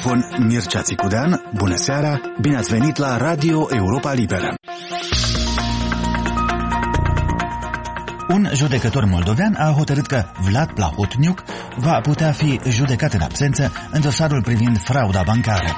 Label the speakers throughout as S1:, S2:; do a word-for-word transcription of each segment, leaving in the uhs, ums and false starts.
S1: microfon Mircea Țicudean. Bună seara, bine ați venit la Radio Europa Liberă. Un judecător moldovean a hotărât că Vlad Plahotniuc va putea fi judecat în absență în dosarul privind frauda bancară.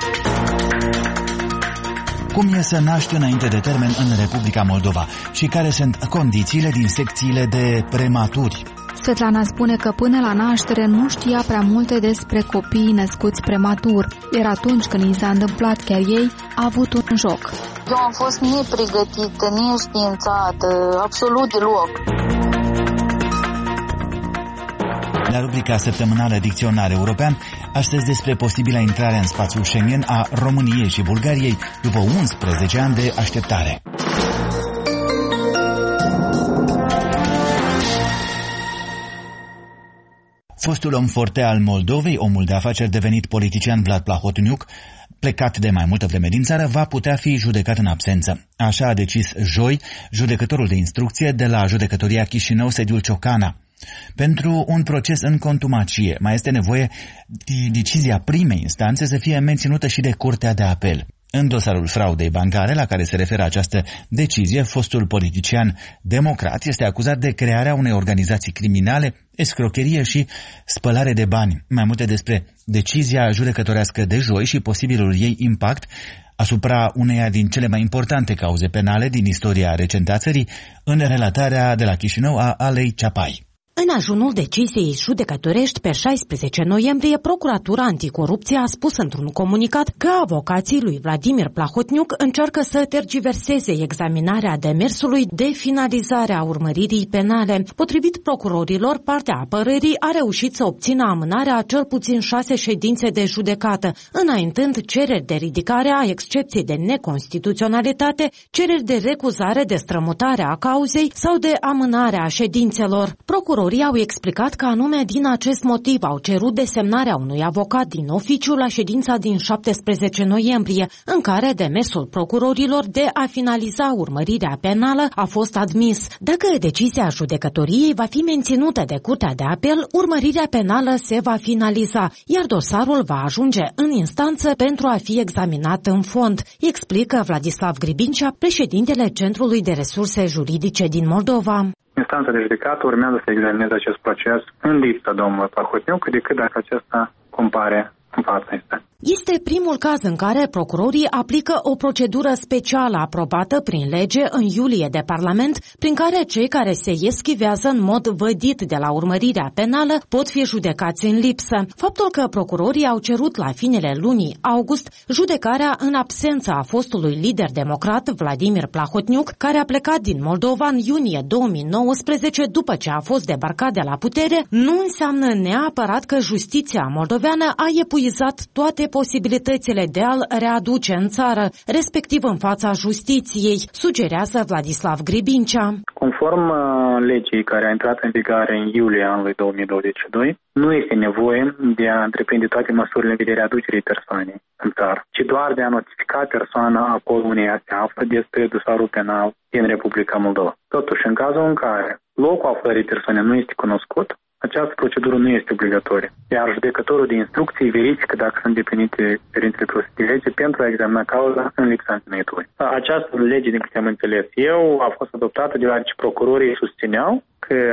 S1: Cum e să naști înainte de termen în Republica Moldova și care sunt condițiile din secțiile de prematuri?
S2: Svetlana spune că până la naștere nu știa prea multe despre copiii născuți prematur, iar atunci când i s-a întâmplat chiar ei, a avut un șoc.
S3: Eu am fost nepregătită, neștiințată, absolut deloc.
S1: La rubrica săptămânală Dicționar European, astăzi despre posibila intrare în spațiul Schengen a României și Bulgariei după unsprezece ani de așteptare. Fostul om forte al Moldovei, omul de afaceri devenit politician Vlad Plahotniuc, plecat de mai multă vreme din țară, va putea fi judecat în absență. Așa a decis joi judecătorul de instrucție de la Judecătoria Chișinău, sediul Ciocana. Pentru un proces în contumacie mai este nevoie de decizia primei instanțe să fie menținută și de Curtea de Apel. În dosarul fraudei bancare la care se referă această decizie, fostul politician democrat este acuzat de crearea unei organizații criminale, escrocherie și spălare de bani. Mai multe despre decizia judecătorească de joi și posibilul ei impact asupra uneia din cele mai importante cauze penale din istoria recentă a țării, în relatarea de la Chișinău a Alei Ceapai.
S4: În ajunul deciziei judecătorești pe șaisprezece noiembrie, Procuratura Anticorupție a spus într-un comunicat că avocații lui Vladimir Plahotniuc încearcă să tergiverseze examinarea demersului de finalizare a urmăririi penale. Potrivit procurorilor, partea apărării a reușit să obțină amânarea a cel puțin șase ședințe de judecată, înaintând cereri de ridicare a excepției de neconstituționalitate, cereri de recuzare de strămutare a cauzei sau de amânare a ședințelor. Procurorii au explicat că anume din acest motiv au cerut desemnarea unui avocat din oficiu la ședința din șaptesprezece noiembrie, în care demersul procurorilor de a finaliza urmărirea penală a fost admis. Dacă decizia judecătoriei va fi menținută de Curtea de Apel, urmărirea penală se va finaliza, iar dosarul va ajunge în instanță pentru a fi examinat în fond, explică Vladislav Gribincea, președintele Centrului de Resurse Juridice din Moldova.
S5: Instanța de judecată urmează să examineze acest proces în lipsa domnului Plahotniuc, decât dacă acesta compare în fața instanței.
S4: Este primul caz în care procurorii aplică o procedură specială aprobată prin lege în iulie de Parlament, prin care cei care se eschivează în mod vădit de la urmărirea penală pot fi judecați în lipsă. Faptul că procurorii au cerut la finele lunii august judecarea în absența a fostului lider democrat Vladimir Plahotniuc, care a plecat din Moldova în iunie două mii nouăsprezece după ce a fost debarcat de la putere, nu înseamnă neapărat că justiția moldoveană a epuizat toate posibilitățile de a-l readuce în țară, respectiv în fața justiției, sugerează Vladislav Gribincea.
S5: Conform legii care a intrat în vigoare în iulie anului două mii douăzeci și doi, nu este nevoie de a întreprinde toate măsurile în vederea aducerii persoanei în țară, ci doar de a notifica persoana acolo unde ea se află despre dosarul penal din Republica Moldova. Totuși, în cazul în care locul aflării persoanei nu este cunoscut, această procedură nu este obligatorie, iar judecătorul de instrucții verifică dacă sunt îndeplinite cerințele prevăzute de lege pentru a examina cauza în lipsa întemeiului. Această lege, din câte am înțeles eu, a fost adoptată deoarece procurorii susțineau că